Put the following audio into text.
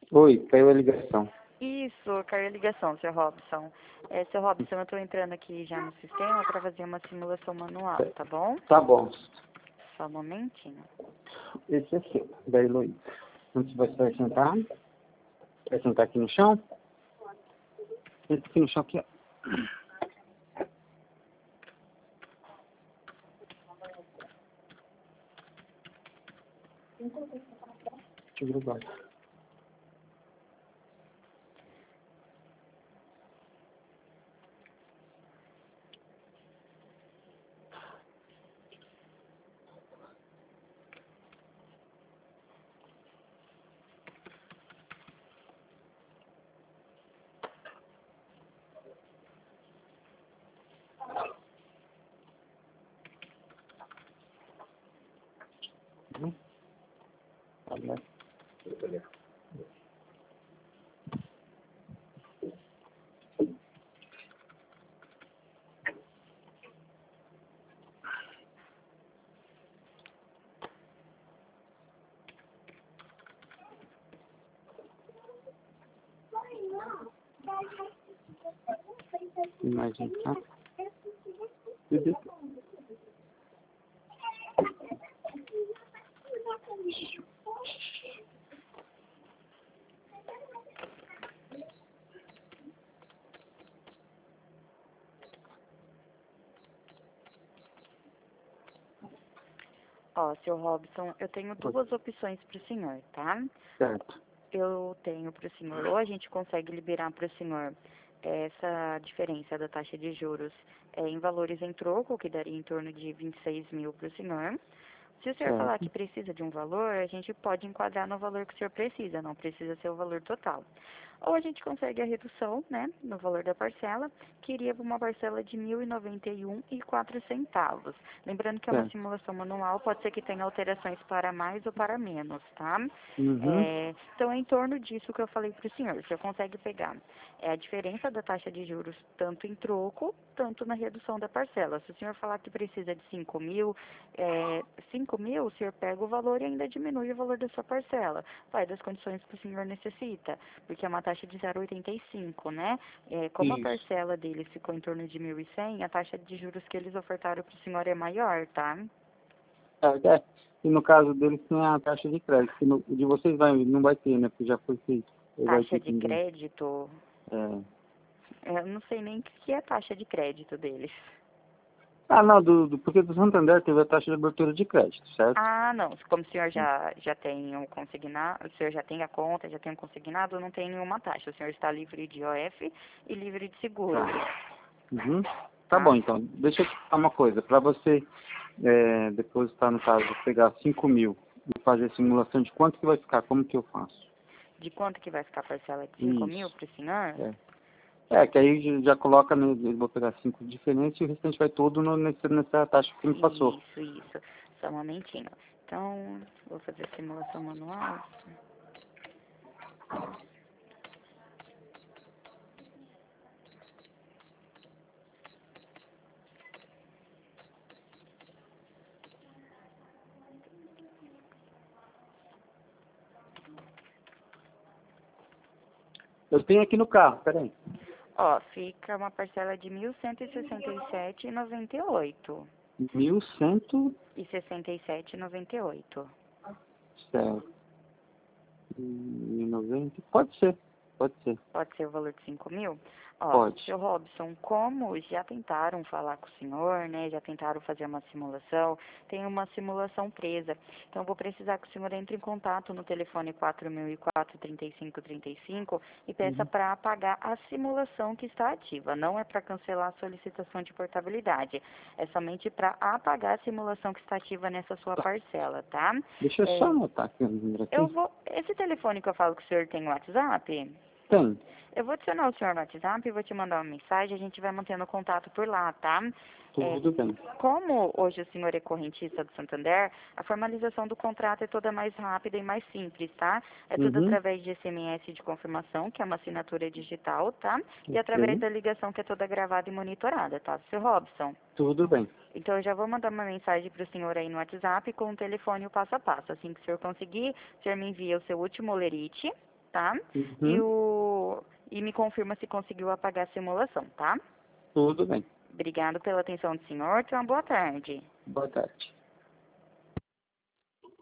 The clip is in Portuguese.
Oi, caiu a ligação. Isso, caiu a ligação, Sr. Robson. Sr. Robson, eu estou entrando aqui já no sistema para fazer uma simulação manual, tá bom? Tá bom. Só um momentinho. Esse é seu, da Heloísa. Onde você vai sentar? Vai sentar aqui no chão? Senta aqui no chão aqui, ó. Deixa eu grubar. Imagem, tá? Bebê. Ó, Sr. Robson, eu tenho duas opções para o senhor, tá? Certo. Eu tenho para o senhor, ou a gente consegue liberar para o senhor essa diferença da taxa de juros em valores em troco, que daria em torno de 26 mil para o senhor. Se o senhor falar que Certo. precisa de um valor, a gente pode enquadrar no valor que o senhor precisa, não precisa ser o valor total. Ou a gente consegue a redução, né, no valor da parcela, que iria para uma parcela de R$ 1.091,04. Lembrando que é uma Certo. simulação manual, pode ser que tenha alterações para mais ou para menos, tá? Uhum. Então, é em torno disso que eu falei para o senhor. O senhor consegue pegar a diferença da taxa de juros tanto em troco, tanto na redução da parcela. Se o senhor falar que precisa de 5 mil, 5 mil, o senhor pega o valor e ainda diminui o valor da sua parcela. Vai das condições que o senhor necessita, porque é uma taxa de 0,85, né? Como a Isso. parcela deles ficou em torno de 1.100, a taxa de juros que eles ofertaram para o senhor é maior, tá? É. E no caso deles tem a taxa de crédito. Que no, de vocês não vai ter, né? Porque já foi feito. Ou vai Taxa ter de também. crédito, É. eu não sei nem o que é a taxa de crédito deles. Ah, não, porque do Santander teve a taxa de abertura de crédito, certo? Ah, não. Como o senhor já tem um consignado, o senhor já tem a conta, já tem um consignado, não tem nenhuma taxa. O senhor está livre de IOF e livre de seguro, Uhum. Tá bom, tá? então. Deixa eu te falar uma coisa. Para você depositar, no caso, pegar 5 mil e fazer a simulação de quanto que vai ficar, como que eu faço? De quanto que vai ficar a parcela de 5 mil Isso. para o senhor? É. Que aí já coloca, né, eu vou pegar 5 diferentes e o restante vai todo nessa taxa que me passou. Isso. Só um momentinho. Então, vou fazer a simulação manual. Eu tenho aqui no carro, peraí. Ó, fica uma parcela de 1.167,98. 1.100, E 67,98. certo. 1.090, pode ser, pode ser, Pode ser o valor de 5 mil? Ó, pode. seu Robson, como já tentaram falar com o senhor, né, já tentaram fazer uma simulação, tem uma simulação presa. Então, vou precisar que o senhor entre em contato no telefone 4004-3535 e peça Uhum. para apagar a simulação que está ativa. Não é para cancelar a solicitação de portabilidade. É somente para apagar a simulação que está ativa nessa sua Tá. parcela, tá? Deixa eu só É, anotar aqui o número aqui. esse telefone que eu falo que o senhor tem o WhatsApp? Tem, Eu vou adicionar o senhor no WhatsApp e vou te mandar uma mensagem, a gente vai mantendo contato por lá, tá? É, tudo bem. como hoje o senhor é correntista do Santander, a formalização do contrato é toda mais rápida e mais simples, tá? É tudo Uhum. através de SMS de confirmação, que é uma assinatura digital, tá? E através Ok, da ligação, que é toda gravada e monitorada, tá, Sr. Robson? tudo bem. Então, eu já vou mandar uma mensagem para o senhor aí no WhatsApp com o telefone e o passo a passo. Assim que o senhor conseguir, o senhor me envia o seu último olerite, tá? E me confirma se conseguiu apagar a simulação, tá? Tudo bem. Obrigado pela atenção do senhor. Tenha uma boa tarde. Boa tarde.